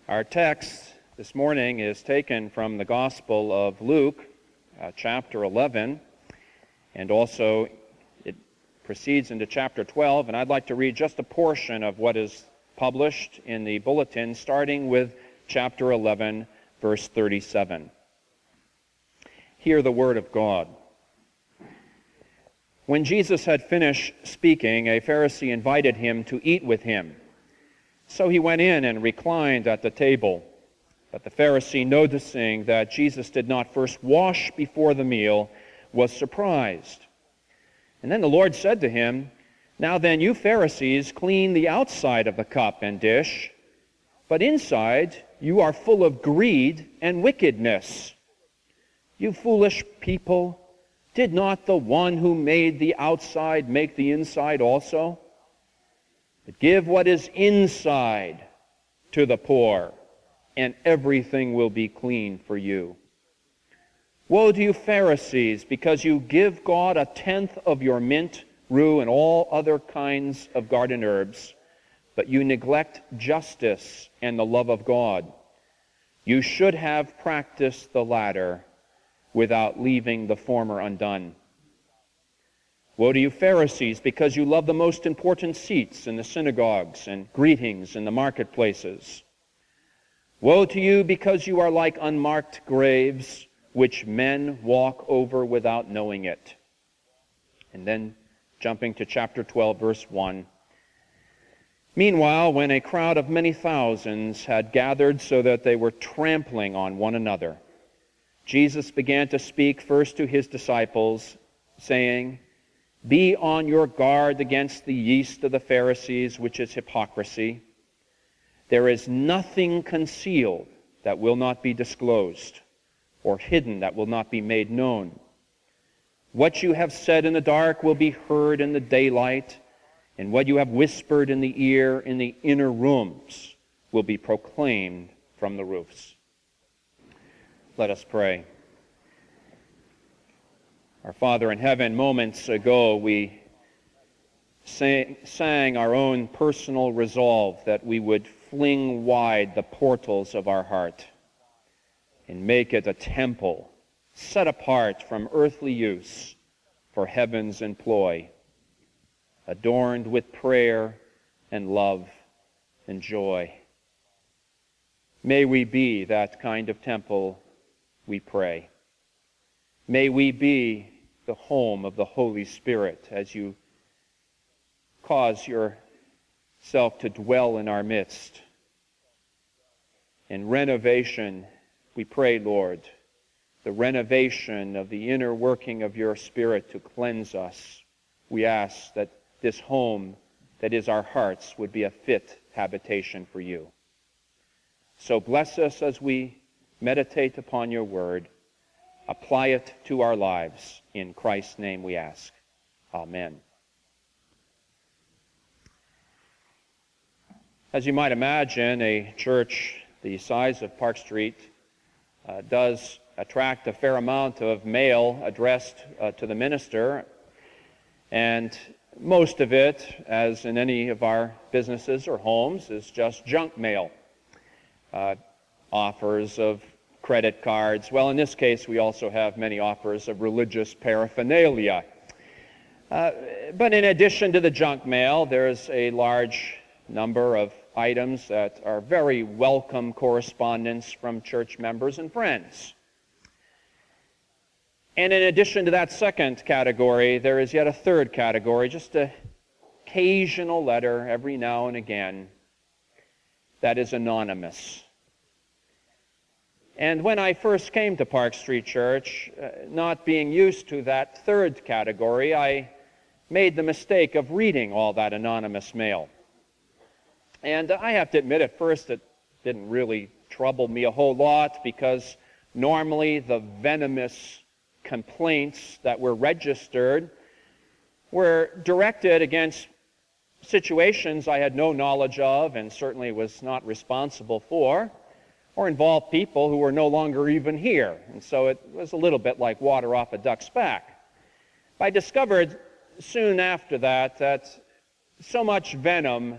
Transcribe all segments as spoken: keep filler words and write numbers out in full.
Our text this morning is taken from the Gospel of Luke, uh, chapter eleven, and also it proceeds into chapter twelve, and I'd like to read just a portion of what is published in the bulletin, starting with chapter eleven, verse thirty-seven. Hear the word of God. When Jesus had finished speaking, a Pharisee invited him to eat with him. So he went in and reclined at the table. But the Pharisee, noticing that Jesus did not first wash before the meal, was surprised. And then the Lord said to him, "Now then, you Pharisees clean the outside of the cup and dish, but inside you are full of greed and wickedness. You foolish people, did not the one who made the outside make the inside also? But give what is inside to the poor, and everything will be clean for you. Woe to you Pharisees, because you give God a tenth of your mint, rue, and all other kinds of garden herbs, but you neglect justice and the love of God. You should have practiced the latter without leaving the former undone. Woe to you Pharisees, because you love the most important seats in the synagogues and greetings in the marketplaces. Woe to you, because you are like unmarked graves, which men walk over without knowing it." And then, jumping to chapter twelve, verse one. Meanwhile, when a crowd of many thousands had gathered so that they were trampling on one another, Jesus began to speak first to his disciples, saying, "Be on your guard against the yeast of the Pharisees, which is hypocrisy. There is nothing concealed that will not be disclosed, or hidden that will not be made known. What you have said in the dark will be heard in the daylight, and what you have whispered in the ear in the inner rooms will be proclaimed from the roofs." Let us pray. Our Father in heaven, moments ago we sang, sang our own personal resolve that we would fling wide the portals of our heart and make it a temple set apart from earthly use for heaven's employ, adorned with prayer and love and joy. May we be that kind of temple, we pray. May we be the home of the Holy Spirit as you cause yourself to dwell in our midst. In renovation, we pray, Lord, the renovation of the inner working of your Spirit to cleanse us. We ask that this home that is our hearts would be a fit habitation for you. So bless us as we meditate upon your word. Apply it to our lives. In Christ's name we ask. Amen. As you might imagine, a church the size of Park Street uh, does attract a fair amount of mail addressed uh, to the minister, and most of it, as in any of our businesses or homes, is just junk mail. Uh, offers of credit cards. Well, in this case, we also have many offers of religious paraphernalia. Uh, but in addition to the junk mail, there's a large number of items that are very welcome correspondence from church members and friends. And in addition to that second category, there is yet a third category, just an occasional letter every now and again that is anonymous. And when I first came to Park Street Church, uh, not being used to that third category, I made the mistake of reading all that anonymous mail. And I have to admit, at first it didn't really trouble me a whole lot, because normally the venomous complaints that were registered were directed against situations I had no knowledge of and certainly was not responsible for, or involved people who were no longer even here. And so it was a little bit like water off a duck's back. I discovered soon after that that so much venom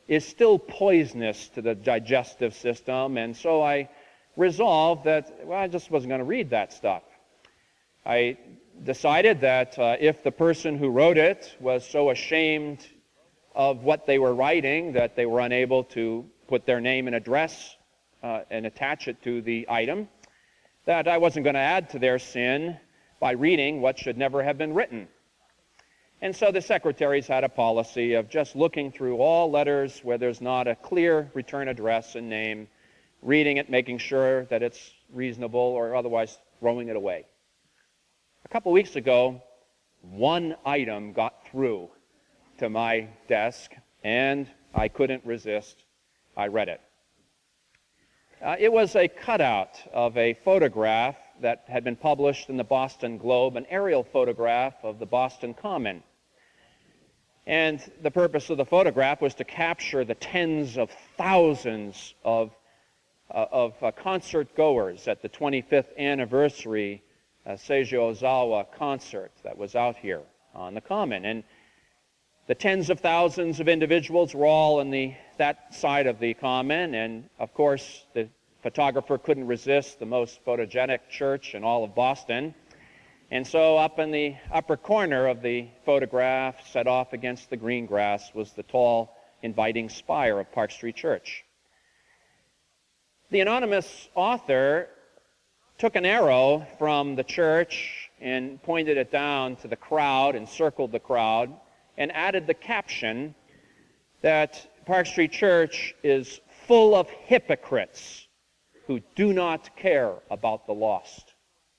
is still poisonous to the digestive system, and so I resolved that, well, I just wasn't going to read that stuff. I decided that uh, if the person who wrote it was so ashamed of what they were writing that they were unable to put their name and address uh, and attach it to the item, that I wasn't going to add to their sin by reading what should never have been written. And so the secretaries had a policy of just looking through all letters where there's not a clear return address and name, reading it, making sure that it's reasonable, or otherwise throwing it away. A couple weeks ago, one item got through to my desk, and I couldn't resist. I read it. Uh, it was a cutout of a photograph that had been published in the Boston Globe, an aerial photograph of the Boston Common. And the purpose of the photograph was to capture the tens of thousands of, uh, of uh, concert goers at the twenty-fifth anniversary uh, Seiji Ozawa concert that was out here on the Common. And the tens of thousands of individuals were all in the that side of the Common, and of course the photographer couldn't resist the most photogenic church in all of Boston. And so up in the upper corner of the photograph, set off against the green grass, was the tall, inviting spire of Park Street Church. The anonymous author took an arrow from the church and pointed it down to the crowd and circled the crowd and added the caption that Park Street Church is full of hypocrites who do not care about the lost.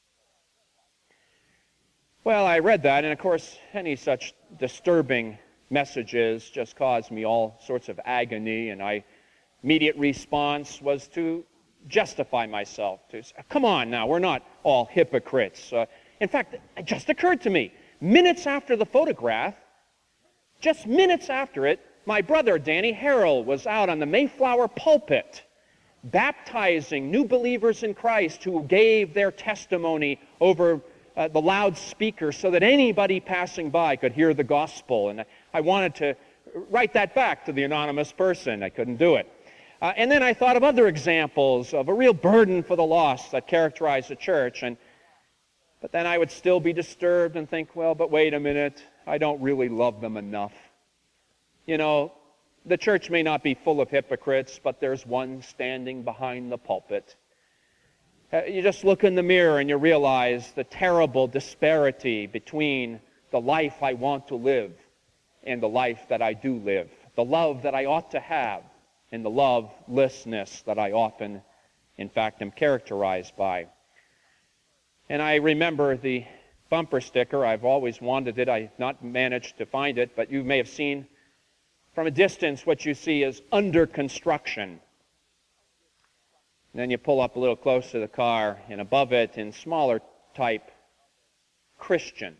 Well, I read that, and of course, any such disturbing messages just caused me all sorts of agony, and my immediate response was to justify myself, to say, come on now, we're not all hypocrites. Uh, in fact, it just occurred to me, minutes after the photograph, just minutes after it, my brother, Danny Harrell, was out on the Mayflower pulpit baptizing new believers in Christ who gave their testimony over uh, the loudspeaker so that anybody passing by could hear the gospel. And I, I wanted to write that back to the anonymous person. I couldn't do it. Uh, and then I thought of other examples of a real burden for the lost that characterize the church. And but then I would still be disturbed and think, well, but wait a minute, I don't really love them enough. You know, the church may not be full of hypocrites, but there's one standing behind the pulpit. Uh, you just look in the mirror and you realize the terrible disparity between the life I want to live and the life that I do live, the love that I ought to have and the lovelessness that I often, in fact, am characterized by. And I remember the bumper sticker. I've always wanted it. I've not managed to find it, but you may have seen from a distance what you see is under construction. And then you pull up a little close to the car, and above it, in smaller type, Christian.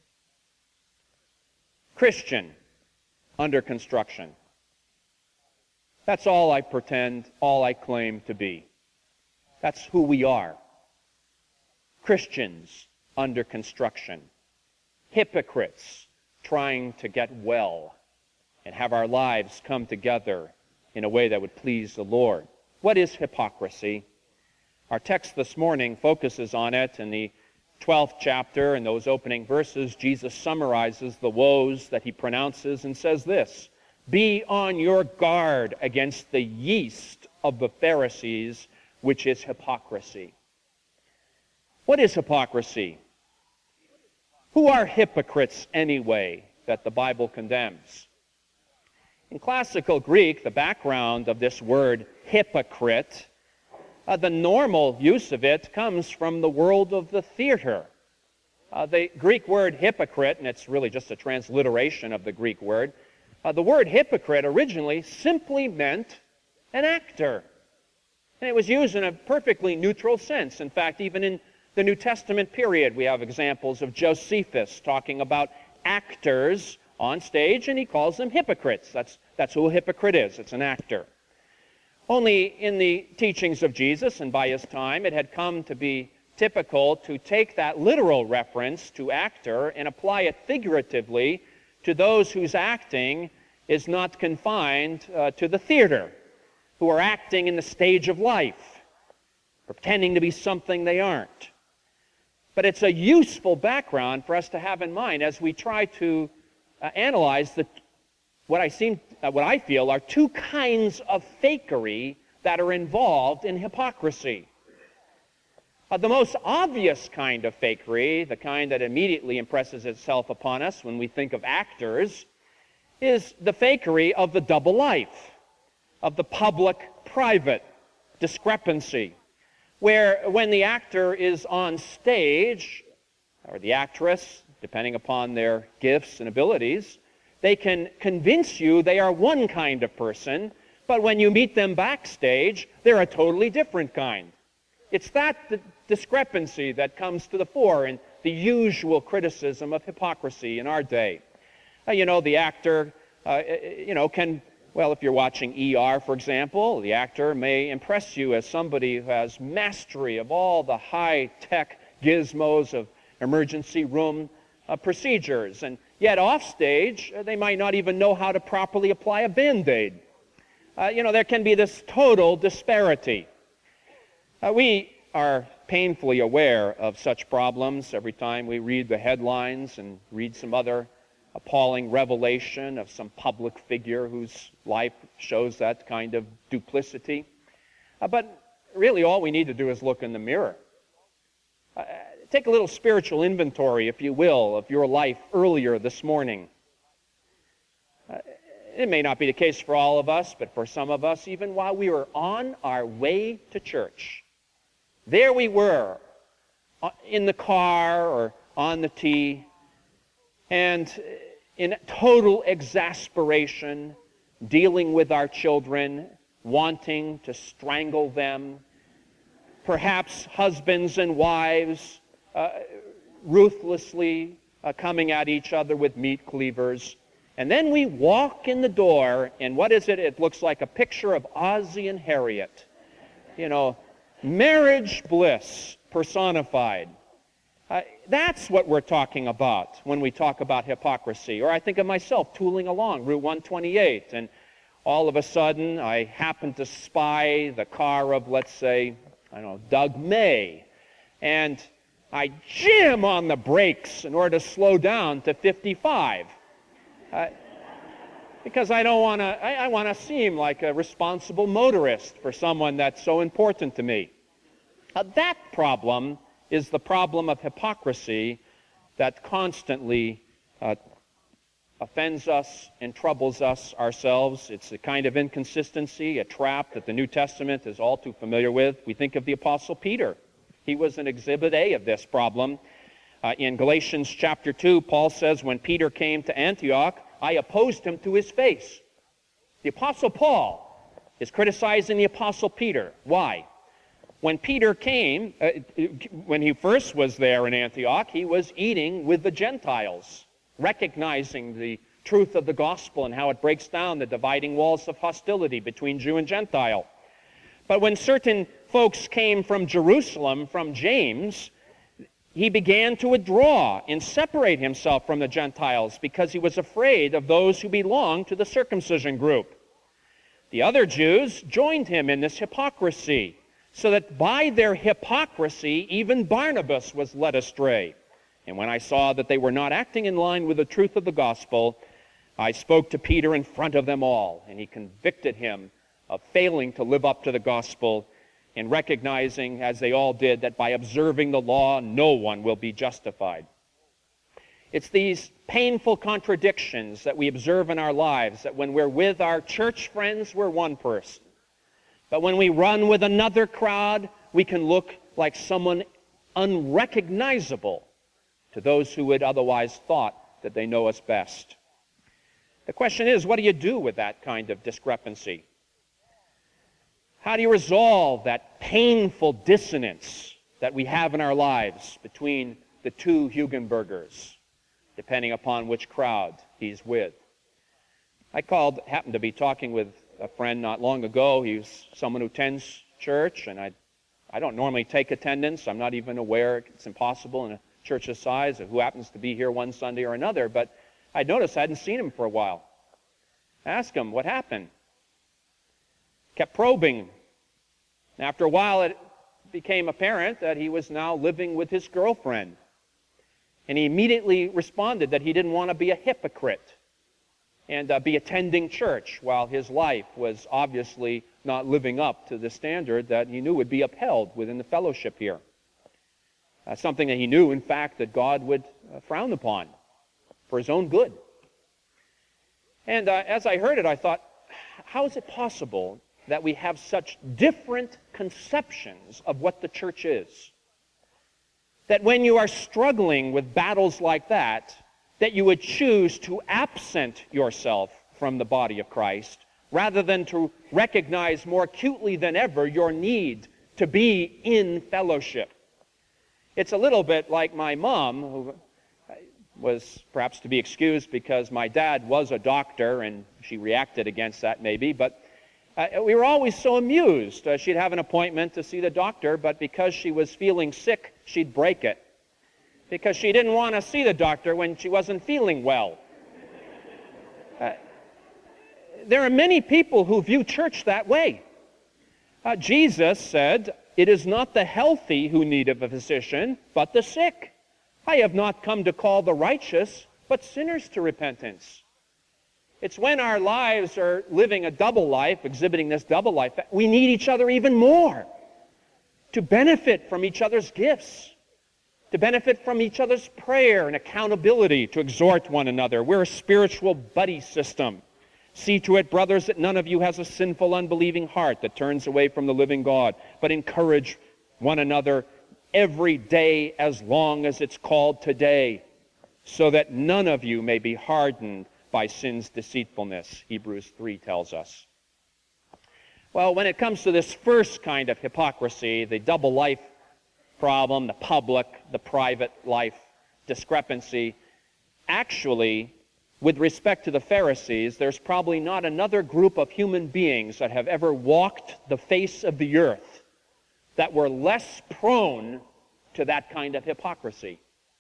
Christian, under construction. That's all I pretend, all I claim to be. That's who we are. Christians under construction. Hypocrites trying to get well and have our lives come together in a way that would please the Lord. What is hypocrisy? Our text this morning focuses on it. In the twelfth chapter, in those opening verses, Jesus summarizes the woes that he pronounces and says this: "Be on your guard against the yeast of the Pharisees, which is hypocrisy." What is hypocrisy? Who are hypocrites anyway that the Bible condemns? In classical Greek, the background of this word hypocrite, uh, the normal use of it comes from the world of the theater. Uh, the Greek word hypocrite, and it's really just a transliteration of the Greek word, uh, the word hypocrite originally simply meant an actor. And it was used in a perfectly neutral sense. In fact, even in the New Testament period, we have examples of Josephus talking about actors on stage, and he calls them hypocrites. That's, that's who a hypocrite is. It's an actor. Only in the teachings of Jesus and by his time, it had come to be typical to take that literal reference to actor and apply it figuratively to those whose acting is not confined uh, to the theater, who are acting in the stage of life, pretending to be something they aren't. But it's a useful background for us to have in mind as we try to uh, analyze the, what I seem, uh, what I feel are two kinds of fakery that are involved in hypocrisy. Uh, the most obvious kind of fakery, the kind that immediately impresses itself upon us when we think of actors, is the fakery of the double life, of the public-private discrepancy, where when the actor is on stage, or the actress, depending upon their gifts and abilities, they can convince you they are one kind of person, but when you meet them backstage, they're a totally different kind. It's that the discrepancy that comes to the fore in the usual criticism of hypocrisy in our day. Uh, you know, the actor, uh, you know, can, well, if you're watching E R, for example, the actor may impress you as somebody who has mastery of all the high-tech gizmos of emergency room uh, procedures, and yet offstage, uh, they might not even know how to properly apply a Band-Aid. Uh, you know, there can be this total disparity. Uh, we are painfully aware of such problems every time we read the headlines and read some other appalling revelation of some public figure whose life shows that kind of duplicity. Uh, but really all we need to do is look in the mirror. Uh, take a little spiritual inventory, if you will, of your life earlier this morning. Uh, it may not be the case for all of us, but for some of us, even while we were on our way to church, there we were, in the car or on the tee, and in total exasperation, dealing with our children, wanting to strangle them, perhaps husbands and wives uh, ruthlessly uh, coming at each other with meat cleavers. And then we walk in the door, and what is it? It looks like a picture of Ozzie and Harriet. You know, marriage bliss personified. Uh, that's what we're talking about when we talk about hypocrisy. Or I think of myself tooling along Route one twenty-eight, and all of a sudden I happen to spy the car of, let's say, I don't know, Doug May, and I jam on the brakes in order to slow down to fifty-five. Uh, because I don't want to, I, I want to seem like a responsible motorist for someone that's so important to me. Uh, that problem is the problem of hypocrisy that constantly uh, offends us and troubles us ourselves. It's a kind of inconsistency, a trap that the New Testament is all too familiar with. We think of the Apostle Peter. He was an exhibit A of this problem. Uh, in Galatians chapter two, Paul says, when Peter came to Antioch, I opposed him to his face. The Apostle Paul is criticizing the Apostle Peter. Why? When Peter came, uh, when he first was there in Antioch, he was eating with the Gentiles, recognizing the truth of the gospel and how it breaks down the dividing walls of hostility between Jew and Gentile. But when certain folks came from Jerusalem, from James, he began to withdraw and separate himself from the Gentiles because he was afraid of those who belonged to the circumcision group. The other Jews joined him in this hypocrisy, so that by their hypocrisy, even Barnabas was led astray. And when I saw that they were not acting in line with the truth of the gospel, I spoke to Peter in front of them all, and he convicted him of failing to live up to the gospel and recognizing, as they all did, that by observing the law, no one will be justified. It's these painful contradictions that we observe in our lives, that when we're with our church friends, we're one person. But when we run with another crowd, we can look like someone unrecognizable to those who would otherwise thought that they know us best. The question is, what do you do with that kind of discrepancy? How do you resolve that painful dissonance that we have in our lives between the two Hugenbergers, depending upon which crowd he's with? I called, happened to be talking with a friend not long ago. He's someone who attends church, and I, I don't normally take attendance. I'm not even aware, it's impossible in a church this size, of who happens to be here one Sunday or another, but I noticed I hadn't seen him for a while. Ask him what happened. Kept probing. After a while, it became apparent that he was now living with his girlfriend. And he immediately responded that he didn't want to be a hypocrite and uh, be attending church while his life was obviously not living up to the standard that he knew would be upheld within the fellowship here. Uh, something that he knew, in fact, that God would uh, frown upon for his own good. And uh, as I heard it, I thought, how is it possible that we have such different conceptions of what the church is? That when you are struggling with battles like that, that you would choose to absent yourself from the body of Christ rather than to recognize more acutely than ever your need to be in fellowship. It's a little bit like my mom, who was perhaps to be excused because my dad was a doctor and she reacted against that maybe, but uh, we were always so amused. Uh, she'd have an appointment to see the doctor, but because she was feeling sick, she'd break it. Because she didn't want to see the doctor when she wasn't feeling well. Uh, there are many people who view church that way. Uh, Jesus said, "It is not the healthy who need of a physician, but the sick. I have not come to call the righteous, but sinners to repentance." It's when our lives are living a double life, exhibiting this double life, that we need each other even more to benefit from each other's gifts, to benefit from each other's prayer and accountability, to exhort one another. We're a spiritual buddy system. See to it, brothers, that none of you has a sinful, unbelieving heart that turns away from the living God, but encourage one another every day as long as it's called today, so that none of you may be hardened by sin's deceitfulness, Hebrews three tells us. Well, when it comes to this first kind of hypocrisy, the double life problem, the public, the private life discrepancy, actually, with respect to the Pharisees, there's probably not another group of human beings that have ever walked the face of the earth that were less prone to that kind of hypocrisy.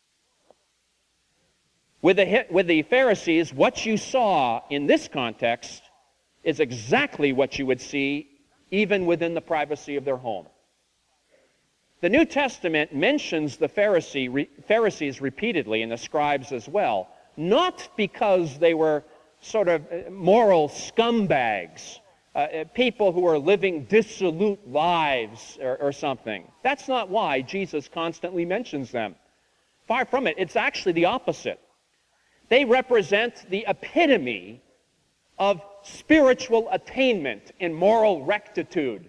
With the, with the Pharisees, what you saw in this context is exactly what you would see even within the privacy of their home. The New Testament mentions the Pharisee, re, Pharisees repeatedly, and the scribes as well, not because they were sort of moral scumbags, uh, people who are living dissolute lives or, or something. That's not why Jesus constantly mentions them. Far from it. It's actually the opposite. They represent the epitome of spiritual attainment and moral rectitude.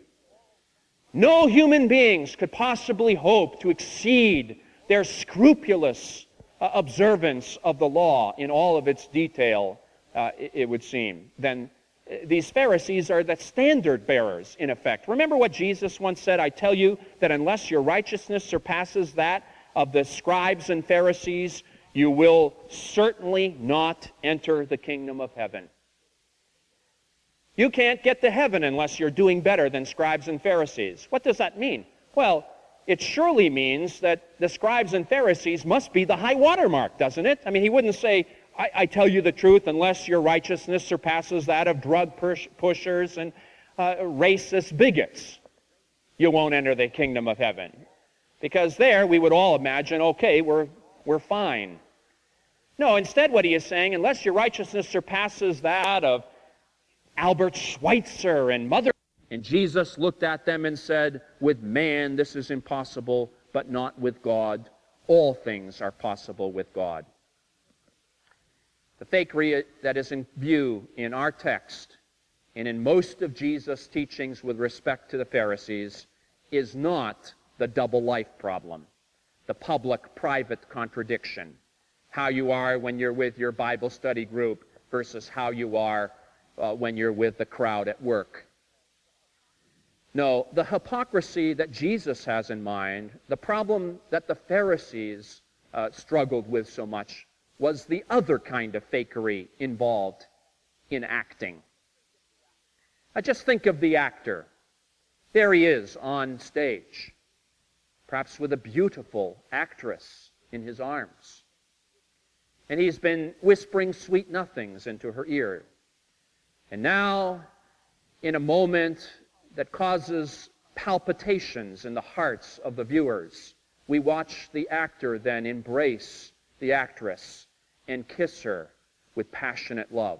No human beings could possibly hope to exceed their scrupulous uh, observance of the law in all of its detail, uh, it, it would seem. Then uh, these Pharisees are the standard bearers, in effect. Remember what Jesus once said, "I tell you that unless your righteousness surpasses that of the scribes and Pharisees, you will certainly not enter the kingdom of heaven." You can't get to heaven unless you're doing better than scribes and Pharisees. What does that mean? Well, it surely means that the scribes and Pharisees must be the high watermark, doesn't it? I mean, he wouldn't say, I, I tell you the truth, unless your righteousness surpasses that of drug push- pushers and uh, racist bigots, you won't enter the kingdom of heaven. Because there we would all imagine, okay, we're, we're fine. No, instead what he is saying, unless your righteousness surpasses that of Albert Schweitzer and Mother. And Jesus looked at them and said, with man this is impossible, but not with God. All things are possible with God. The fakery that is in view in our text and in most of Jesus' teachings with respect to the Pharisees is not the double life problem, the public-private contradiction, how you are when you're with your Bible study group versus how you are Uh, when you're with the crowd at work. No, the hypocrisy that Jesus has in mind, the problem that the Pharisees uh, struggled with so much, was the other kind of fakery involved in acting. I just think of the actor. There he is on stage, perhaps with a beautiful actress in his arms. And he's been whispering sweet nothings into her ear. And now, in a moment that causes palpitations in the hearts of the viewers, we watch the actor then embrace the actress and kiss her with passionate love.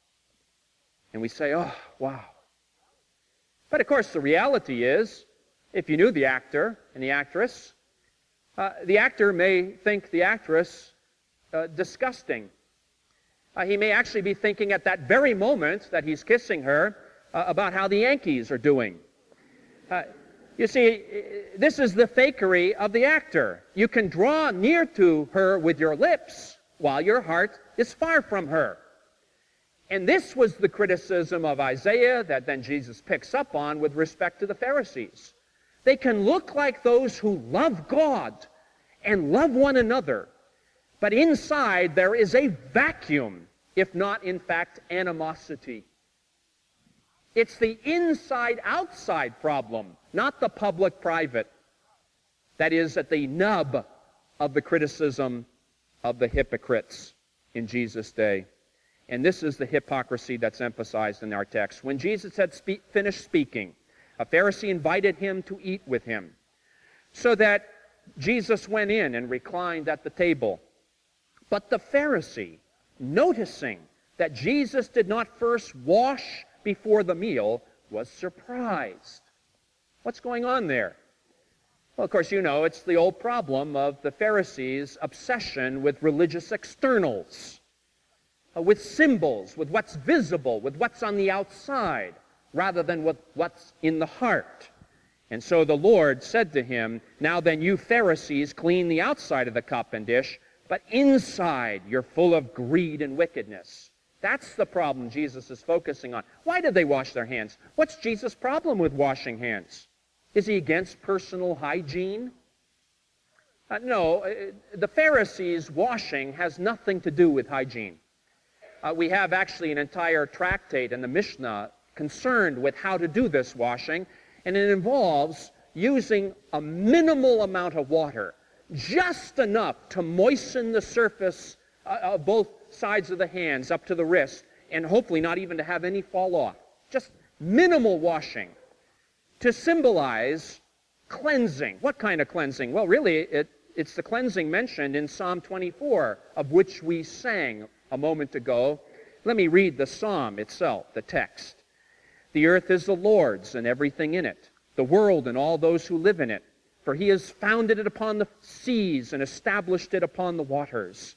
And we say, oh, wow. But of course, the reality is, if you knew the actor and the actress, uh, the actor may think the actress uh, disgusting. Uh, he may actually be thinking at that very moment that he's kissing her uh, about how the Yankees are doing. Uh, you see, this is the fakery of the actor. You can draw near to her with your lips while your heart is far from her. And this was the criticism of Isaiah that then Jesus picks up on with respect to the Pharisees. They can look like those who love God and love one another, but inside there is a vacuum, if not, in fact, animosity. It's the inside-outside problem, not the public-private, that is at the nub of the criticism of the hypocrites in Jesus' day. And this is the hypocrisy that's emphasized in our text. When Jesus had spe- finished speaking, a Pharisee invited him to eat with him, so that Jesus went in and reclined at the table. But the Pharisee, noticing that Jesus did not first wash before the meal, was surprised. What's going on there? Well, of course, you know, it's the old problem of the Pharisees' obsession with religious externals, uh, with symbols, with what's visible, with what's on the outside, rather than with what's in the heart. And so the Lord said to him, now then you Pharisees clean the outside of the cup and dish, but inside you're full of greed and wickedness. That's the problem Jesus is focusing on. Why did they wash their hands? What's Jesus' problem with washing hands? Is he against personal hygiene? Uh, no, uh, the Pharisees' washing has nothing to do with hygiene. Uh, we have actually an entire tractate in the Mishnah concerned with how to do this washing, and it involves using a minimal amount of water, just enough to moisten the surface uh, of both sides of the hands up to the wrist, and hopefully not even to have any fall off. Just minimal washing to symbolize cleansing. What kind of cleansing? Well, really, it, it's the cleansing mentioned in Psalm twenty-four, of which we sang a moment ago. Let me read the psalm itself, the text. The earth is the Lord's and everything in it, the world and all those who live in it. For he has founded it upon the seas and established it upon the waters.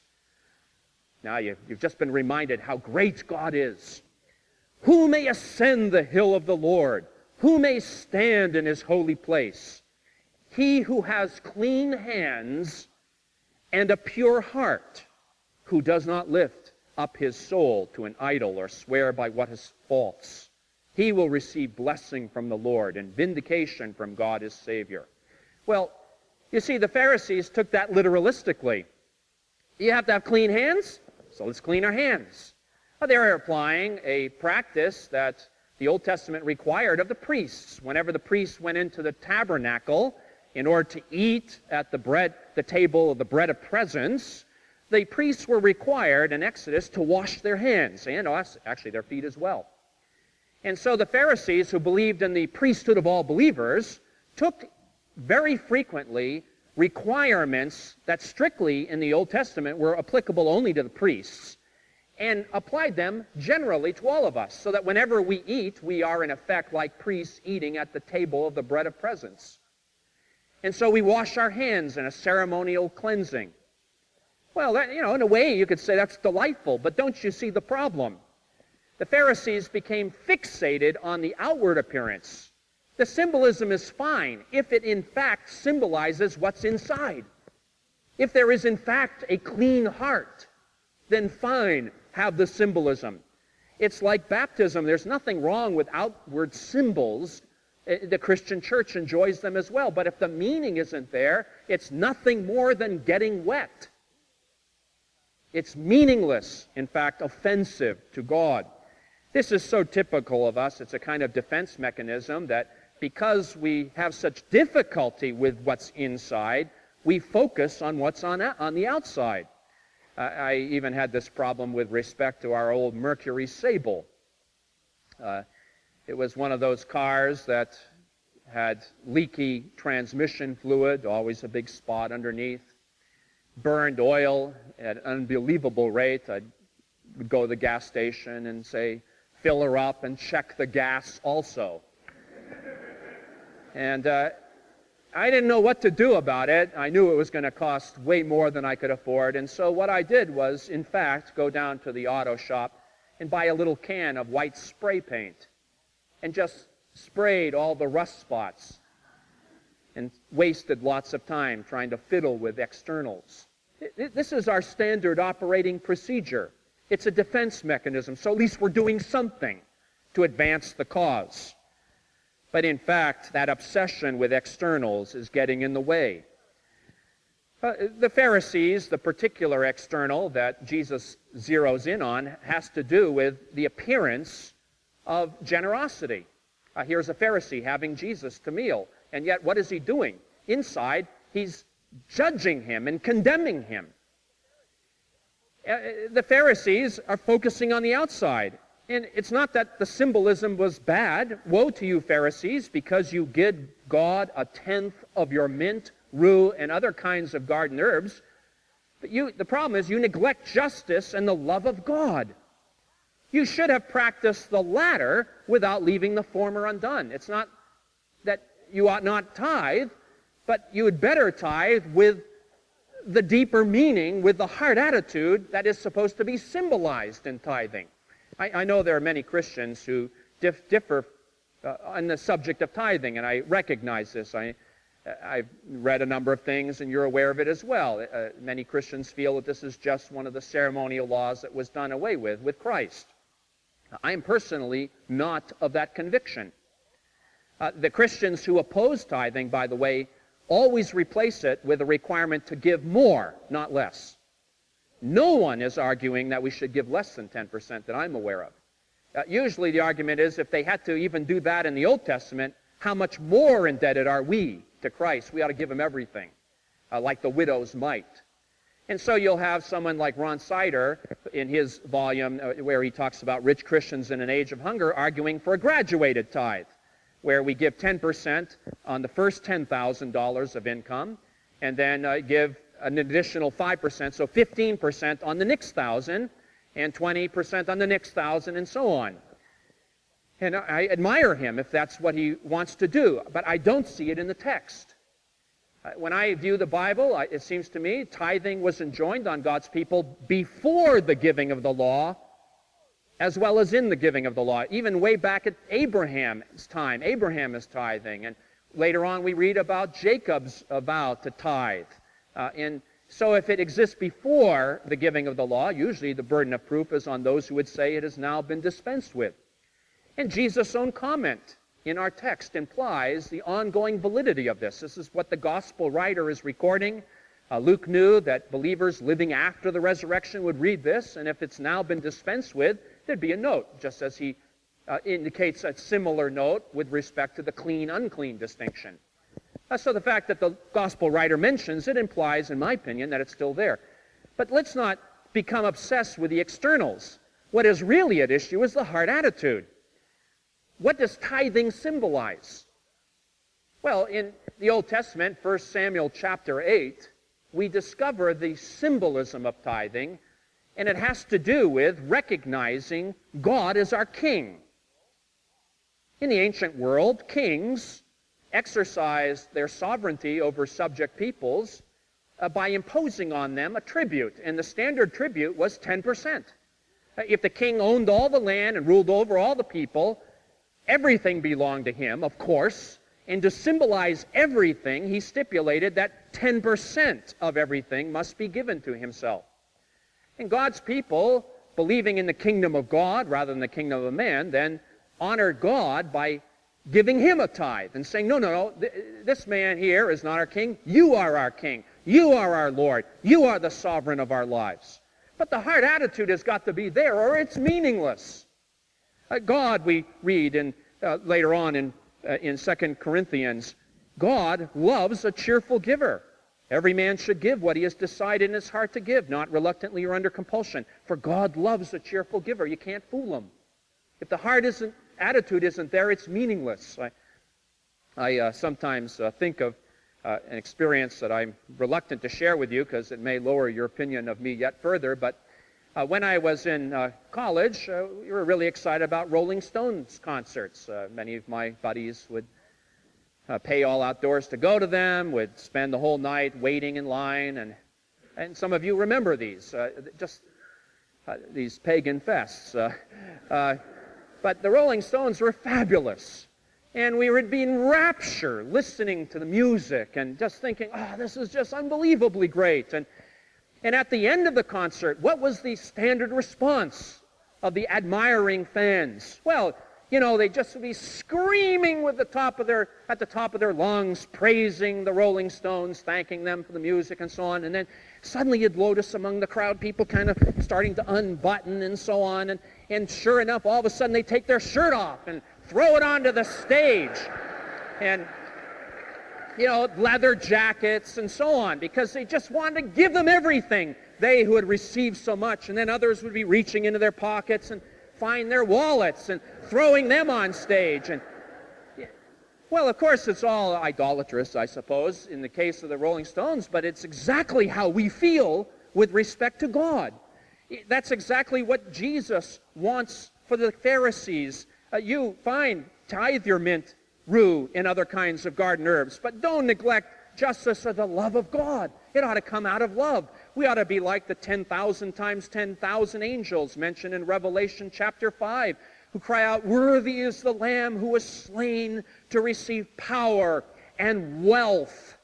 Now you, you've just been reminded how great God is. Who may ascend the hill of the Lord? Who may stand in his holy place? He who has clean hands and a pure heart, who does not lift up his soul to an idol or swear by what is false. He will receive blessing from the Lord and vindication from God his Savior. Well, you see, the Pharisees took that literalistically. You have to have clean hands, so let's clean our hands. Well, they're applying a practice that the Old Testament required of the priests. Whenever the priests went into the tabernacle in order to eat at the bread, the table of the bread of presence, the priests were required in Exodus to wash their hands, and actually their feet as well. And so the Pharisees, who believed in the priesthood of all believers, took very frequently requirements that strictly in the Old Testament were applicable only to the priests, and applied them generally to all of us, so that whenever we eat, we are in effect like priests eating at the table of the bread of presence. And so we wash our hands in a ceremonial cleansing. Well, that, you know, in a way you could say that's delightful, but don't you see the problem? The Pharisees became fixated on the outward appearance. The symbolism is fine if it in fact symbolizes what's inside. If there is in fact a clean heart, then fine, have the symbolism. It's like baptism. There's nothing wrong with outward symbols. The Christian church enjoys them as well. But if the meaning isn't there, it's nothing more than getting wet. It's meaningless, in fact, offensive to God. This is so typical of us. It's a kind of defense mechanism that because we have such difficulty with what's inside, we focus on what's on, on the outside. Uh, I even had this problem with respect to our old Mercury Sable. Uh, it was one of those cars that had leaky transmission fluid, always a big spot underneath, burned oil at an unbelievable rate. I would go to the gas station and say, fill her up and check the gas also. And uh, I didn't know what to do about it. I knew it was going to cost way more than I could afford. And so what I did was, in fact, go down to the auto shop and buy a little can of white spray paint and just sprayed all the rust spots and wasted lots of time trying to fiddle with externals. This is our standard operating procedure. It's a defense mechanism, so at least we're doing something to advance the cause. But in fact, that obsession with externals is getting in the way. Uh, the Pharisees, the particular external that Jesus zeroes in on, has to do with the appearance of generosity. Uh, here's a Pharisee having Jesus to meal, and yet what is he doing? Inside, he's judging him and condemning him. Uh, the Pharisees are focusing on the outside. And it's not that the symbolism was bad. Woe to you, Pharisees, because you give God a tenth of your mint, rue, and other kinds of garden herbs. But you, the problem is you neglect justice and the love of God. You should have practiced the latter without leaving the former undone. It's not that you ought not tithe, but you had better tithe with the deeper meaning, with the heart attitude that is supposed to be symbolized in tithing. I, I know there are many Christians who dif- differ uh, on the subject of tithing, and I recognize this. I, I've read a number of things, and you're aware of it as well. Uh, many Christians feel that this is just one of the ceremonial laws that was done away with with Christ. I am personally not of that conviction. Uh, the Christians who oppose tithing, by the way, always replace it with a requirement to give more, not less. No one is arguing that we should give less than ten percent that I'm aware of. Uh, usually the argument is if they had to even do that in the Old Testament, how much more indebted are we to Christ? We ought to give him everything, uh, like the widow's mite. And so you'll have someone like Ron Sider in his volume uh, where he talks about rich Christians in an age of hunger arguing for a graduated tithe, where we give ten percent on the first ten thousand dollars of income and then uh, give an additional five percent, so fifteen percent on the next thousand and twenty percent on the next thousand and so on. And I admire him if that's what he wants to do, but I don't see it in the text. When I view the Bible, it seems to me tithing was enjoined on God's people before the giving of the law, as well as in the giving of the law. Even way back at Abraham's time, Abraham is tithing. And later on we read about Jacob's vow to tithe. Uh, and so if it exists before the giving of the law, usually the burden of proof is on those who would say it has now been dispensed with. And Jesus' own comment in our text implies the ongoing validity of this. This is what the gospel writer is recording. Uh, Luke knew that believers living after the resurrection would read this, and if it's now been dispensed with, there'd be a note, just as he uh, indicates a similar note with respect to the clean-unclean distinction. Uh, so the fact that the gospel writer mentions it implies, in my opinion, that it's still there. But let's not become obsessed with the externals. What is really at issue is the heart attitude. What does tithing symbolize? Well, in the Old Testament, First Samuel chapter eight, we discover the symbolism of tithing, and it has to do with recognizing God as our king. In the ancient world, kings exercised their sovereignty over subject peoples uh, by imposing on them a tribute, and the standard tribute was ten percent. Uh, if the king owned all the land and ruled over all the people, everything belonged to him, of course, and to symbolize everything, he stipulated that ten percent of everything must be given to himself. And God's people, believing in the kingdom of God rather than the kingdom of man, then honored God by giving him a tithe and saying, no, no, no, th- this man here is not our king. You are our king. You are our Lord. You are the sovereign of our lives. But the heart attitude has got to be there, or it's meaningless. Uh, God, we read in, uh, later on in, uh, in Second Corinthians, God loves a cheerful giver. Every man should give what he has decided in his heart to give, not reluctantly or under compulsion. For God loves a cheerful giver. You can't fool him. If the heart isn't attitude isn't there, it's meaningless. I, I uh, sometimes uh, think of uh, an experience that I'm reluctant to share with you because it may lower your opinion of me yet further, but uh, when I was in uh, college, uh, we were really excited about Rolling Stones concerts. Uh, many of my buddies would uh, pay all outdoors to go to them, would spend the whole night waiting in line, and, and some of you remember these, uh, just uh, these pagan fests. Uh, uh, but the Rolling Stones were fabulous. And we would be in rapture listening to the music and just thinking, oh, this is just unbelievably great. And, and at the end of the concert, what was the standard response of the admiring fans? Well, you know, they'd just be screaming with the top of their, at the top of their lungs, praising the Rolling Stones, thanking them for the music and so on. And then suddenly you'd notice among the crowd people kind of starting to unbutton and so on. And, and sure enough, all of a sudden they take their shirt off and throw it onto the stage, and, you know, leather jackets and so on, because they just wanted to give them everything, they who had received so much. And then others would be reaching into their pockets and find their wallets and throwing them on stage. And, well, of course, it's all idolatrous, I suppose, in the case of the Rolling Stones, but it's exactly how we feel with respect to God. That's exactly what Jesus wants for the Pharisees. Uh, you fine, tithe your mint, rue, and other kinds of garden herbs, but don't neglect justice or the love of God. It ought to come out of love. We ought to be like the ten thousand times ten thousand angels mentioned in Revelation chapter five, who cry out, "Worthy is the Lamb who was slain to receive power and wealth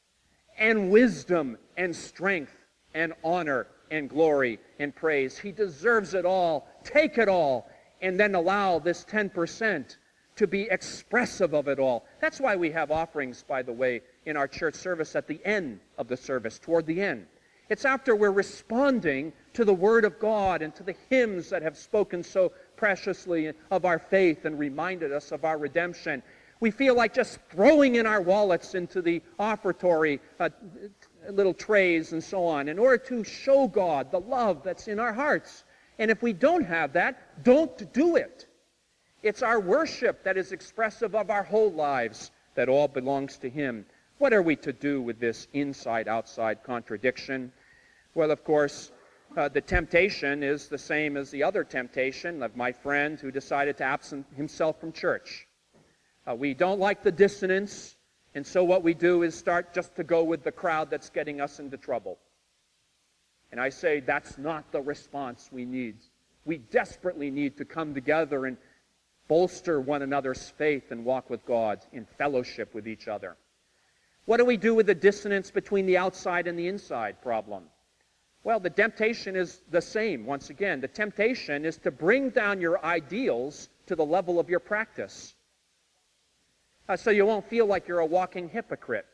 and wisdom and strength and honor and glory and praise." He deserves it all. Take it all. And then allow this ten percent to be expressive of it all. That's why we have offerings, by the way, in our church service at the end of the service, toward the end. It's after we're responding to the Word of God and to the hymns that have spoken so preciously of our faith and reminded us of our redemption. We feel like just throwing in our wallets into the offertory, uh, little trays and so on, in order to show God the love that's in our hearts. And if we don't have that, don't do it. It's our worship that is expressive of our whole lives, that all belongs to Him. What are we to do with this inside-outside contradiction? Well, of course, uh, the temptation is the same as the other temptation of my friend who decided to absent himself from church. Uh, we don't like the dissonance, and so what we do is start just to go with the crowd that's getting us into trouble. And I say that's not the response we need. We desperately need to come together and bolster one another's faith and walk with God in fellowship with each other. What do we do with the dissonance between the outside and the inside problem? Well, the temptation is the same. Once again, the temptation is to bring down your ideals to the level of your practice. Uh, so you won't feel like you're a walking hypocrite.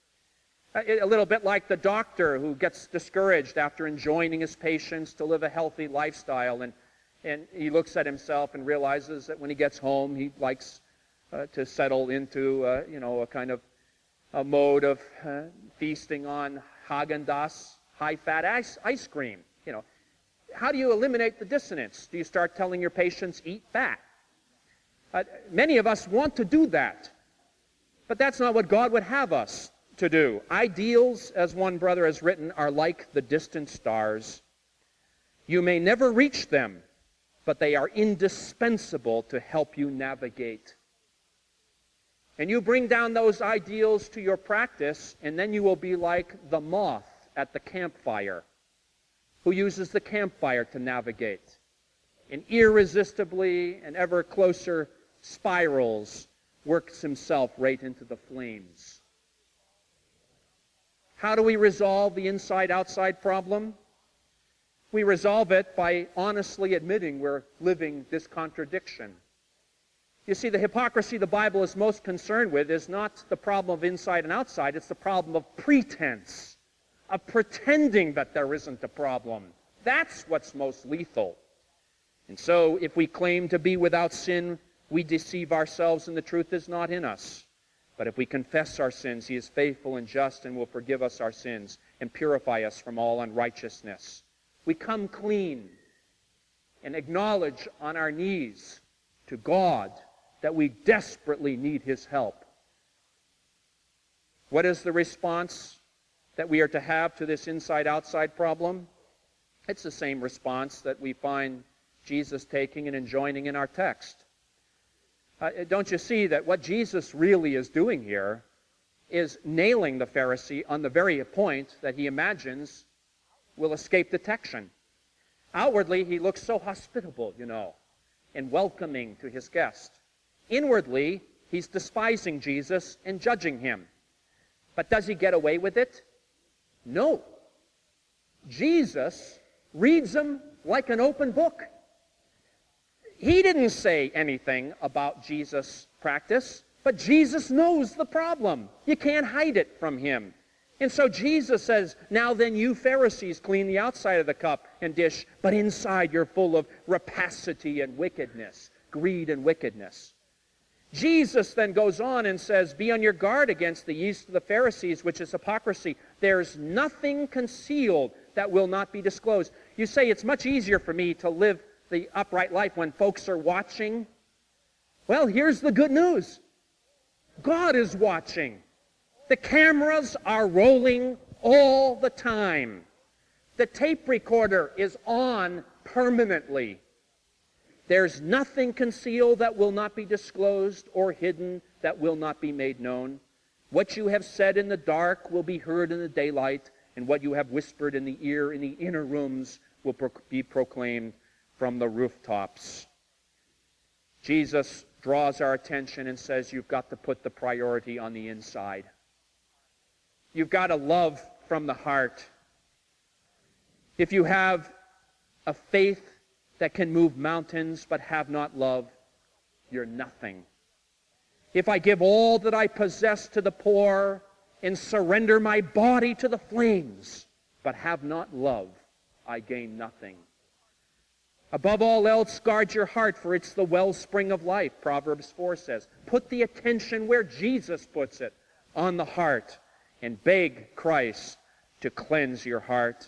A little bit like the doctor who gets discouraged after enjoining his patients to live a healthy lifestyle, and, and he looks at himself and realizes that when he gets home, he likes uh, to settle into, uh, you know, a kind of a mode of uh, feasting on Haagen-Dazs high-fat ice, ice cream. You know, how do you eliminate the dissonance? Do you start telling your patients, eat fat? Uh, many of us want to do that, but that's not what God would have us to do. Ideals, as one brother has written, are like the distant stars. You may never reach them, but they are indispensable to help you navigate. And you bring down those ideals to your practice, and then you will be like the moth at the campfire, who uses the campfire to navigate, and irresistibly and ever closer spirals works himself right into the flames. How do we resolve the inside-outside problem? We resolve it by honestly admitting we're living this contradiction. You see, the hypocrisy the Bible is most concerned with is not the problem of inside and outside, it's the problem of pretense, of pretending that there isn't a problem. That's what's most lethal. And so, if we claim to be without sin, we deceive ourselves and the truth is not in us. But if we confess our sins, He is faithful and just and will forgive us our sins and purify us from all unrighteousness. We come clean and acknowledge on our knees to God that we desperately need His help. What is the response that we are to have to this inside-outside problem? It's the same response that we find Jesus taking and enjoining in our text. Uh, don't you see that what Jesus really is doing here is nailing the Pharisee on the very point that he imagines will escape detection. Outwardly, he looks so hospitable, you know, and welcoming to his guest. Inwardly, he's despising Jesus and judging him. But does he get away with it? No. Jesus reads him like an open book. He didn't say anything about Jesus' practice, but Jesus knows the problem. You can't hide it from him. And so Jesus says, now then you Pharisees clean the outside of the cup and dish, but inside you're full of rapacity and wickedness, greed and wickedness. Jesus then goes on and says, be on your guard against the yeast of the Pharisees, which is hypocrisy. There's nothing concealed that will not be disclosed. You say, it's much easier for me to live the upright life when folks are watching. Well, here's the good news. God is watching. The cameras are rolling all the time. The tape recorder is on permanently. There's nothing concealed that will not be disclosed or hidden that will not be made known. What you have said in the dark will be heard in the daylight, and what you have whispered in the ear in the inner rooms will pro- be proclaimed from the rooftops. Jesus draws our attention and says you've got to put the priority on the inside. You've got to love from the heart. If you have a faith that can move mountains but have not love, you're nothing. If I give all that I possess to the poor and surrender my body to the flames but have not love, I gain nothing. Above all else, guard your heart, for it's the wellspring of life, Proverbs four says. Put the attention where Jesus puts it, on the heart, and beg Christ to cleanse your heart.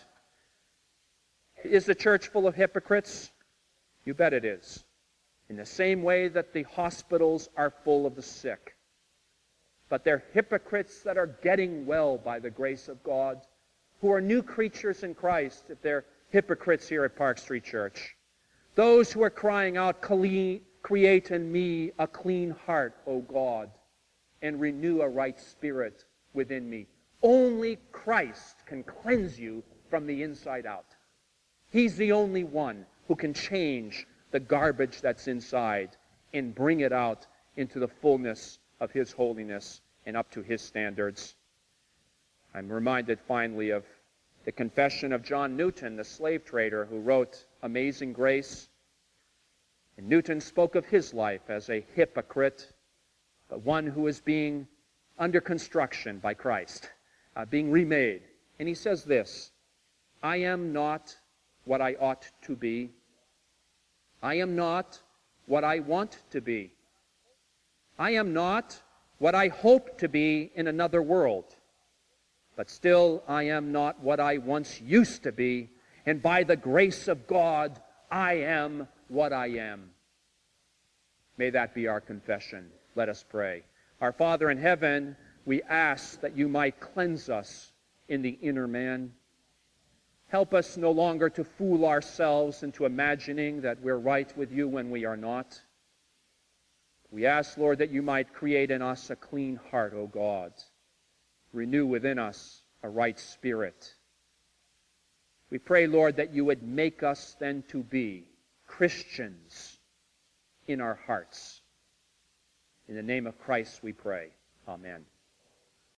Is the church full of hypocrites? You bet it is. In the same way that the hospitals are full of the sick. But they're hypocrites that are getting well by the grace of God, who are new creatures in Christ, if they're hypocrites here at Park Street Church. Those who are crying out, create in me a clean heart, O God, and renew a right spirit within me. Only Christ can cleanse you from the inside out. He's the only one who can change the garbage that's inside and bring it out into the fullness of His holiness and up to His standards. I'm reminded finally of the confession of John Newton, the slave trader who wrote Amazing Grace. And Newton spoke of his life as a hypocrite, but one who is being under construction by Christ, uh, being remade. And he says this, I am not what I ought to be. I am not what I want to be. I am not what I hope to be in another world. But still, I am not what I once used to be, and by the grace of God, I am what I am. May that be our confession. Let us pray. Our Father in heaven, we ask that you might cleanse us in the inner man. Help us no longer to fool ourselves into imagining that we're right with you when we are not. We ask, Lord, that you might create in us a clean heart, O God. Renew within us a right spirit. We pray, Lord, that you would make us then to be Christians in our hearts. In the name of Christ we pray. Amen.